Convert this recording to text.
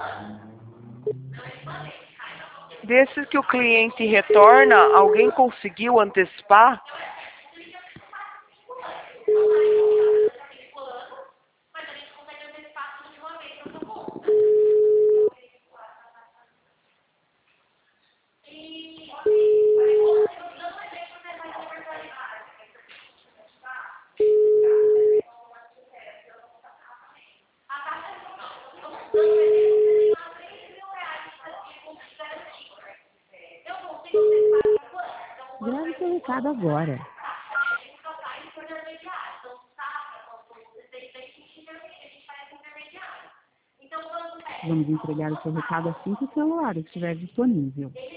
Desses que o cliente retorna, alguém conseguiu antecipar? Grave seu recado agora. Vamos entregar o seu recado assim que o celular estiver disponível.